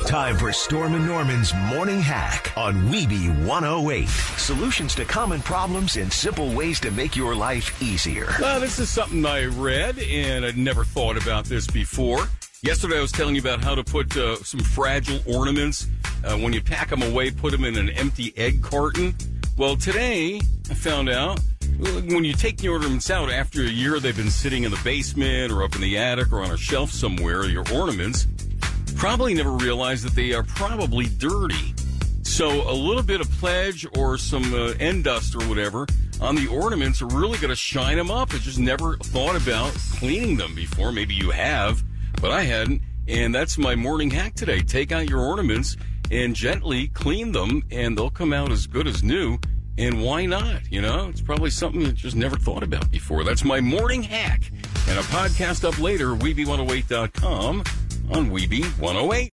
Time for Storm and Norman's Morning Hack on Weeby 108. Solutions to common problems and simple ways to make your life easier. Well, this is something I read, and I'd never thought about this before. Yesterday, I was telling you about how to put some fragile ornaments. When you pack them away, put them in an empty egg carton. Well, today, I found out when you take the ornaments out after a year, they've been sitting in the basement or up in the attic or on a shelf somewhere, your ornaments, probably never realized that they are probably dirty. So a little bit of pledge or some end dust or whatever on the ornaments are really going to shine them up. I just never thought about cleaning them before. Maybe you have, but I hadn't. And that's my morning hack today. Take out your ornaments and gently clean them, and they'll come out as good as new. And why not? You know, it's probably something you just never thought about before. That's my morning hack. And a podcast up later, Weeby108.com on Weeby 108.